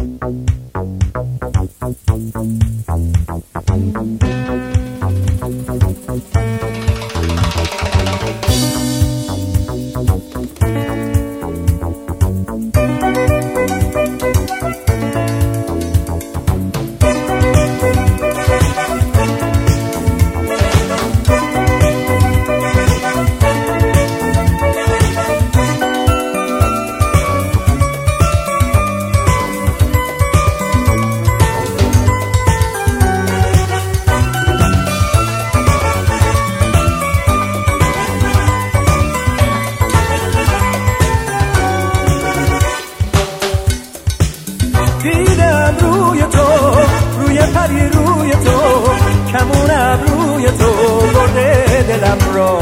دیدم روی تو، روی پری روی تو، کمونم روی تو برده دلم را.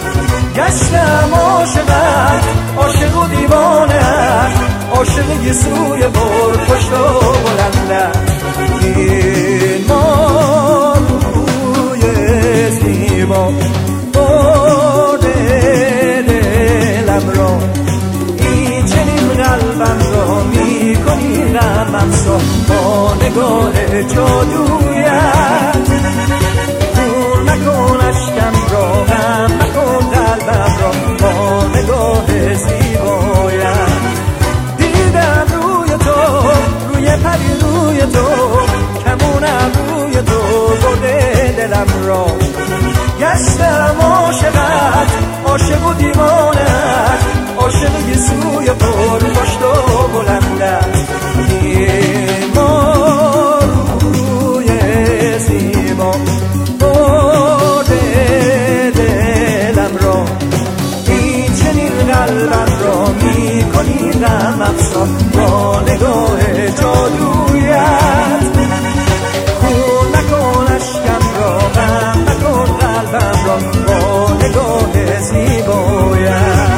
گشتم عاشقت، عاشق و دیوانت، عاشق یه سوی بر پشت و بلندت. این ما روی زیبا برده دلم را. این چنین قلبم را میکنی غمم سا با نگاه جادویت. دور نکن اشکم را، غم نکن قلبم را با نگاه زیبایت. دیدم روی تو، روی پری روی تو، کمونم روی تو برده دلم را. گشتم عاشقت، عاشق و دیوانت، عاشق یه سوی پر پشت و بلندت. این ما روی زیبا برده دلم را. این چنین قلبم را میکنی غم افزا با نگاه جادویت. خون نکن اشکم را، غم نکن قلبم را با نگاه زیبایت.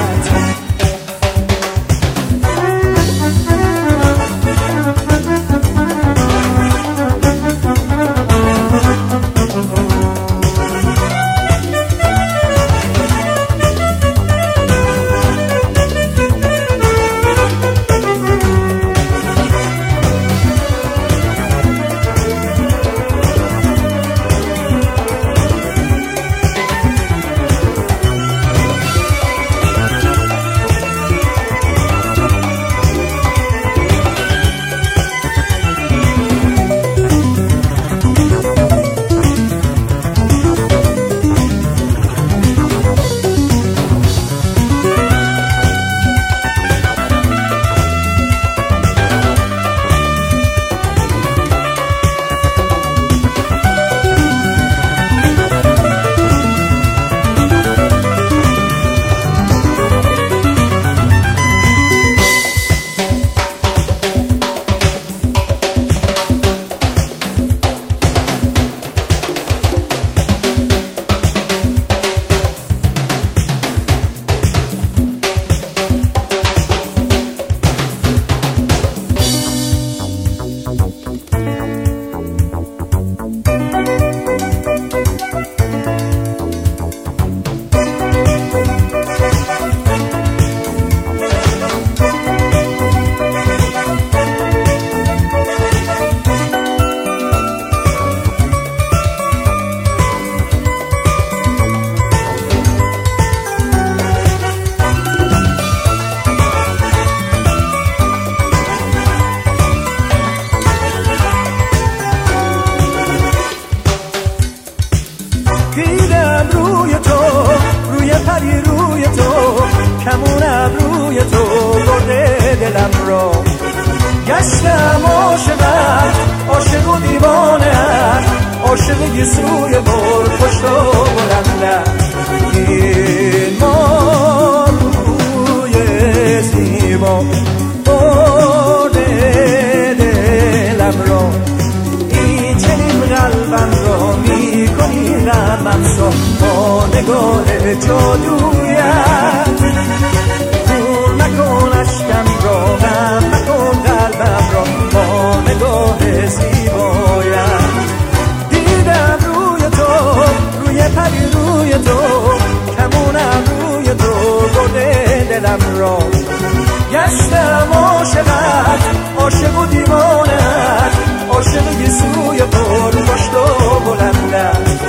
دیدم روی تو، روی پری روی تو، کمونم روی تو برده دلم را. گشتم عاشقت، عاشق و دیوانت، عاشق یه سوی بر پشت و بلندت. این ما روی زیبا برده دلم را. این چنین قلبم را میکنی غمم سا با نگاه جادویت. دور نکن اشکم را، غم نکن قلبم را با نگاه زیبایت. دیدم روی تو، روی پری روی تو، کمونم روی تو برده دلم را. گشتم عاشقت، عاشق و دیوانه عاشق گیسوی پر پشت و بلندت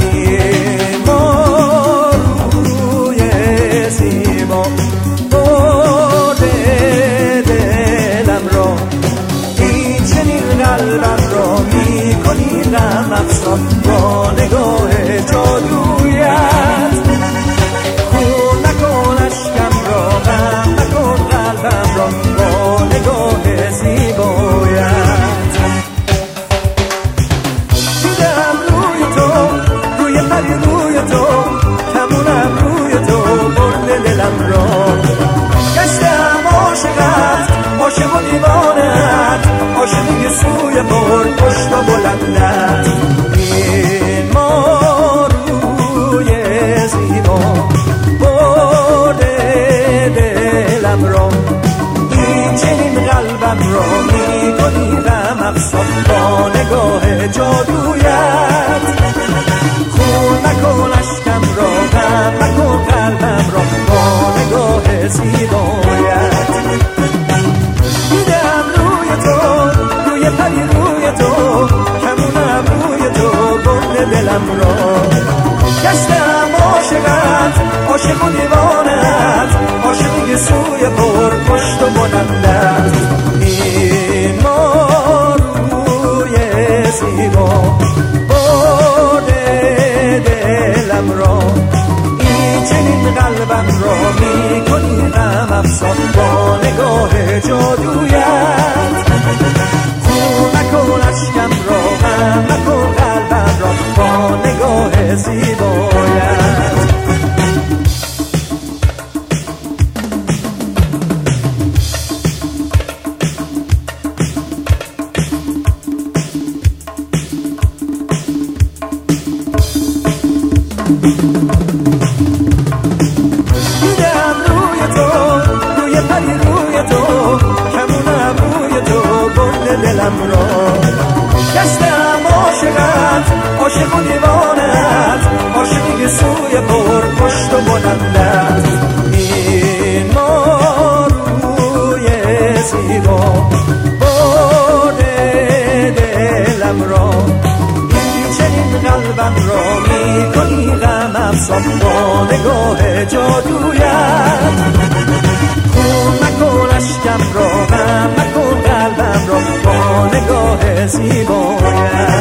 ماروی زیبا برده دلم را این چنین قلبم را میکنی غم افزا با نگاه جادویت خون نکن اشکم را غم نکن قلبم را با نگاه زیبایت دیدم روی تو روی پری روی تو کمونم روی تو برده دلم را گشتم عاشقت عاشق و دیوانت عاشقی سوی پر پشت و بلندت این ماروی زیبا برده دلم را این چنین قلبم را میکنی غم افزا با نگاه جادویت خون نکن اشکم را غم نکن قلبم را با نگاه زیبایت دیدم روی تو روی پری روی تو کمونم روی تو برده دلم را گشتم عاشقت عاشق و دیوانت عاشقی سوی پر پشت و بلندت این ماروی زیبا برده دلم را این چنین قلبم را میکنی غم افزا با نگاه جادویت خون نکن اشکم را غم نکن قلبم را با نگاه زیبایت دیدم روی تو روی پری روی تو کمونم روی تو برده دلم را گشتم عاشقت عاشق و دیوانت عاشقی سوی پر پشت و بلندت این ماروی زیبا برده دلم را این چنین قلبم را میکنی غم افزا با نگاه جادویت خون نکن اشکم را غم نکن قلبم را با نگاه زیبایت